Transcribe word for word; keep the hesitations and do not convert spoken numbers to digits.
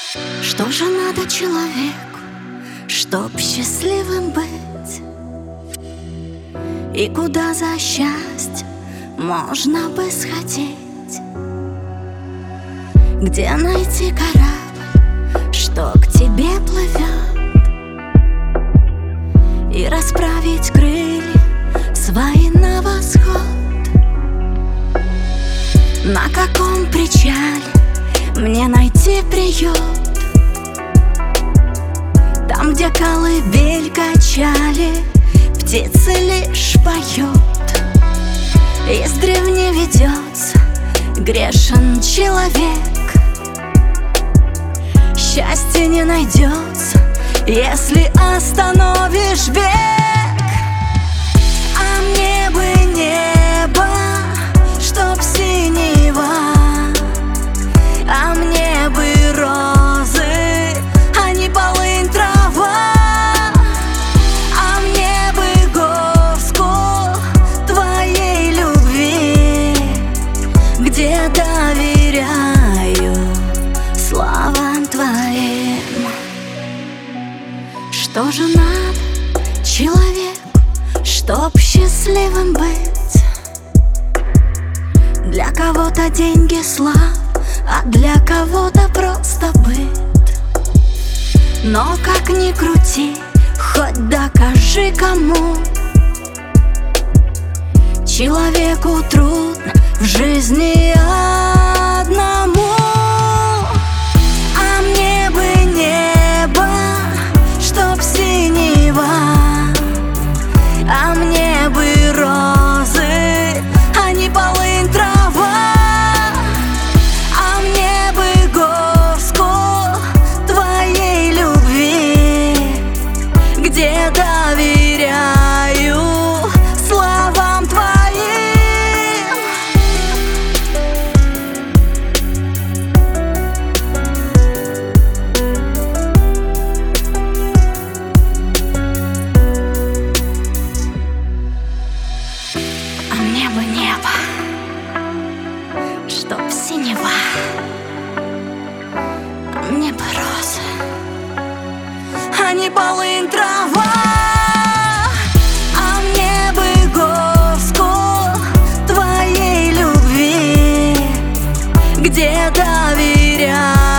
Что же надо человеку, чтоб счастливым быть? И куда за счастье можно бы сходить? Где найти корабль, что к тебе плывет? И расправить крылья свои на восход? На каком причале мне найти приют? Там, где колыбель качали, птицы лишь поют. Издревле ведется грешен человек. Счастье не найдется, если остановишь бег. А мне бы небо, чтоб синего, а мне бы розы, а не полынь трава. А мне бы горстку твоей любви, где доверяю словам твоим. Что же надо человеку, чтоб счастливым быть? Для кого-то деньги, слава, а для кого-то просто быт. Но как ни крути, хоть докажи кому, человеку трудно в жизни одному. А мне бы небо, чтоб синего, а мне бы розы, а не полынь трава. А мне бы горстку твоей любви, где доверяю словам твоим. А мне бы небо, чтоб синего, а мне бы розы, а не полынь трава. А мне бы горстку твоей любви, где доверяю